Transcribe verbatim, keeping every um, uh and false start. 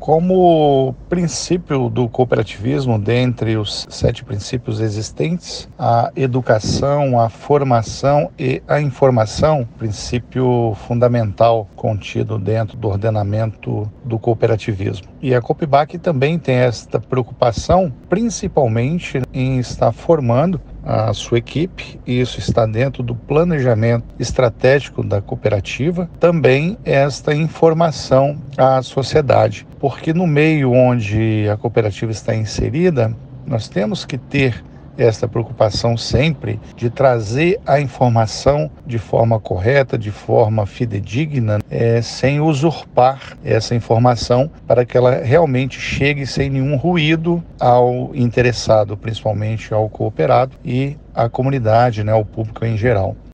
Como princípio do cooperativismo, dentre os sete princípios existentes, a educação, a formação e a informação, princípio fundamental contido dentro do ordenamento do cooperativismo. E a Copibac também tem esta preocupação, principalmente em estar formando a sua equipe, e isso está dentro do planejamento estratégico da cooperativa, também esta informação à sociedade, porque no meio onde a cooperativa está inserida, nós temos que ter esta preocupação sempre de trazer a informação de forma correta, de forma fidedigna, é, sem usurpar essa informação, para que ela realmente chegue sem nenhum ruído ao interessado, principalmente ao cooperado e à comunidade, né, ao público em geral.